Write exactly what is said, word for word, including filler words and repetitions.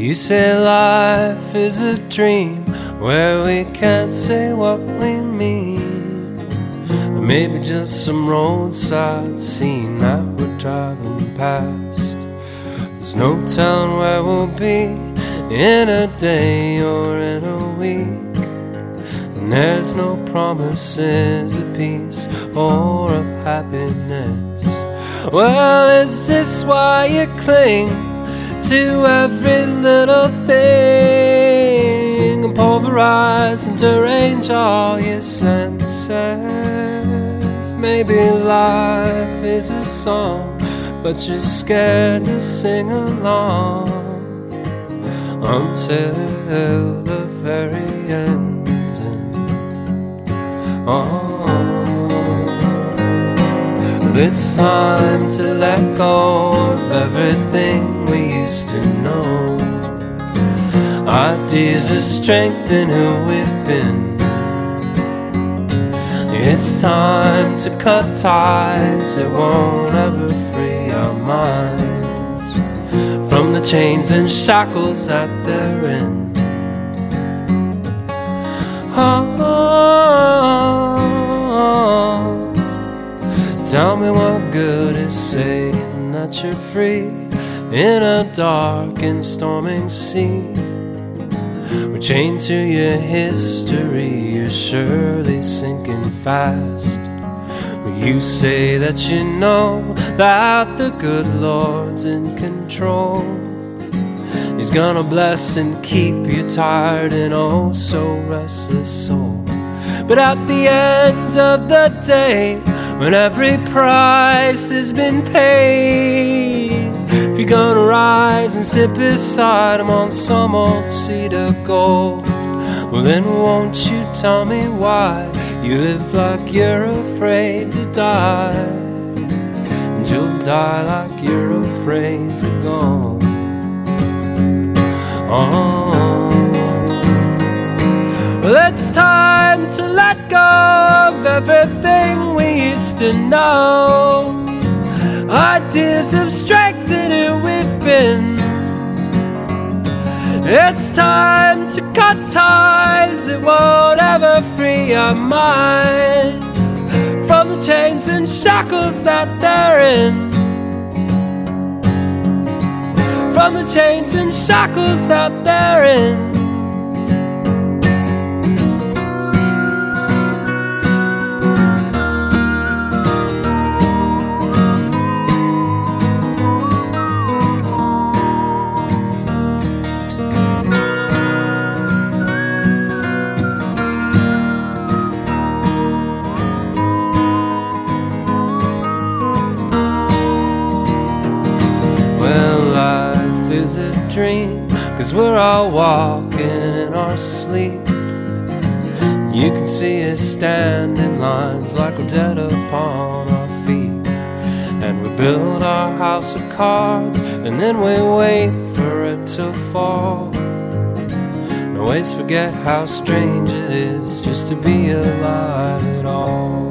You say life is a dream where we can't say what we mean, or maybe just some roadside scene that we're driving past. There's no telling where we'll be in a day or in a week, and there's no promises of peace or of happiness. Well, is this why you cling to every little thing and pulverize and derange all your senses? Maybe life is a song, but you're scared to sing along until the very end. Oh, it's time to let go of everything we used to know. Ideas of strength in who we've been. It's time to cut ties that won't ever free our minds from the chains and shackles that they're in. Oh, tell me what good is saying that you're free in a dark and storming sea. We're chained to your history, you're surely sinking fast. When you say that you know that the good Lord's in control, He's gonna bless and keep you tired and oh so restless soul. But at the end of the day, when every price has been paid, if you're gonna rise and sit beside Him on some old seat of gold, well then won't you tell me why you live like you're afraid to die, and you'll die like you're afraid to go. Oh, well it's time to let go of everything we used to know. Ideas of strength in who we've been. It's time to cut ties that won't ever free our minds from the chains and shackles that they're in. From the chains and shackles that they're in. Is a dream, 'cause we're all walking in our sleep. You can see us stand in lines like we're dead upon our feet. And we build our house of cards, and then we wait for it to fall. And always forget how strange it is just to be alive at all.